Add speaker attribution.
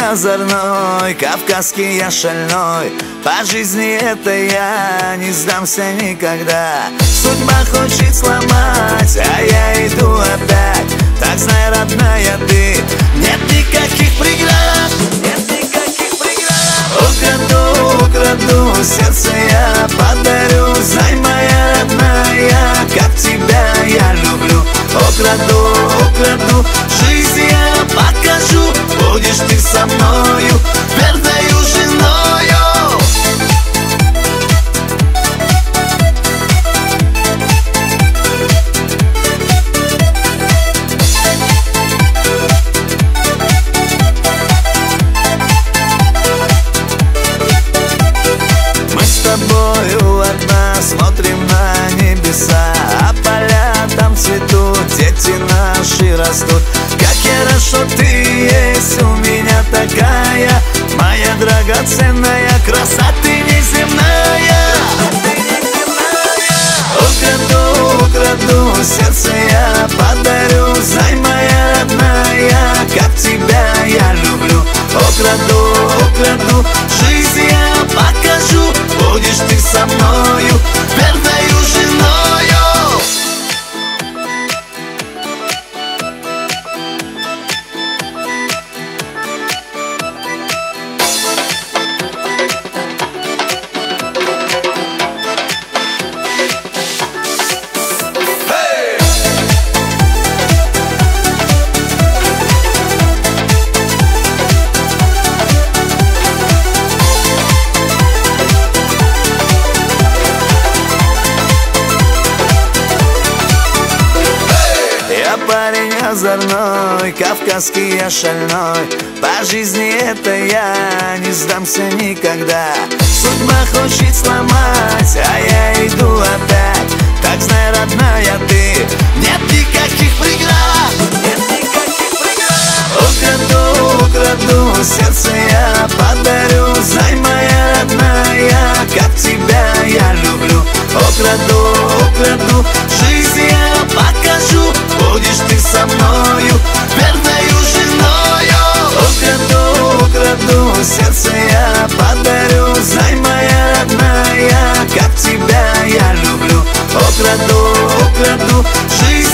Speaker 1: озорной, кавказский я шальной. По жизни это я не сдамся никогда. Судьба хочет сломать, а я иду опять. Так знай, родная, ты, нет никаких преград, нет никаких преград. Украду сердце я подарю. Знай, моя родная, как тебя я люблю. Украду жизнь я покажу. Будешь ты со мною, верною женою. Мы с тобою одна смотрим на небеса, а поля там цветут, дети наши растут. Как хорошо ты есть у меня такая, моя драгоценная краса, ты неземная. Украду сердце я подарю. Знай, моя родная, как тебя я люблю. Украду жизнь я покажу. Будешь ты со мною, верною женою. Парень озорной, кавказский я шальной. По жизни это я не сдамся никогда. Судьба хочет сломать, а я иду опять. Так знай, родная, ты, нет никаких преград, нет никаких преград. Украду сердце я подарю. Знай, моя родная, как тебя я люблю. Украду жизнь я покажу. Будешь ты со мною, верною женою. Украду сердце я подарю. Знай, моя родная, как тебя я люблю. Украду жизнь